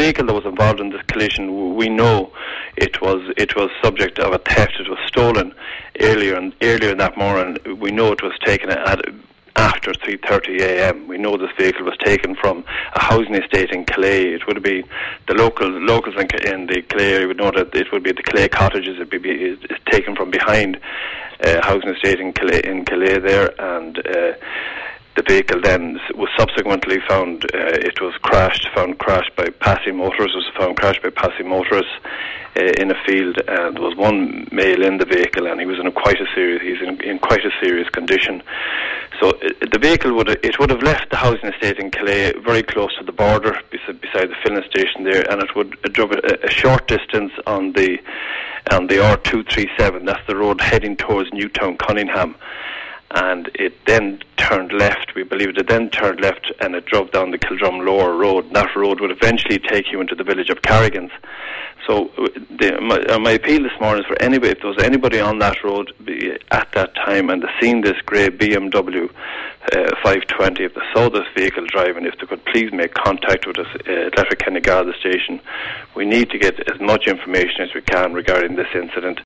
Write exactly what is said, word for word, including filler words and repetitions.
vehicle that was involved in this collision, we know it was it was subject of a theft. It was stolen earlier and earlier in that morning. We know it was taken at after three thirty a m. We know this vehicle was taken from a housing estate in Calais. It would be the local locals in, in the Calais area would know that it would be the Calais cottages. It would be it's taken from behind a uh, housing estate in Calais, in Calais there, and uh, the vehicle then was subsequently found. Uh, it was crashed, found crashed by passing motorists. Was found crashed by passing motorists uh, in a field, and there was one male in the vehicle, and he was in a quite a serious. He's in, in quite a serious condition. So uh, the vehicle would it would have left the housing estate in Calais very close to the border, beside, beside the filling station there, and it would it drove a, a short distance on the on the R two thirty-seven. That's the road heading towards Newtown, Cunningham. And it then turned left. We believe it then turned left, and it drove down the Kildrum Lower Road. And that road would eventually take you into the village of Carrigans. So the, my, my appeal this morning is for anybody, if there was anybody on that road at that time and they seen this grey B M W uh, five twenty, if they saw this vehicle driving, if they could please make contact with us uh, at Letterkenny Garda Station. We need to get as much information as we can regarding this incident.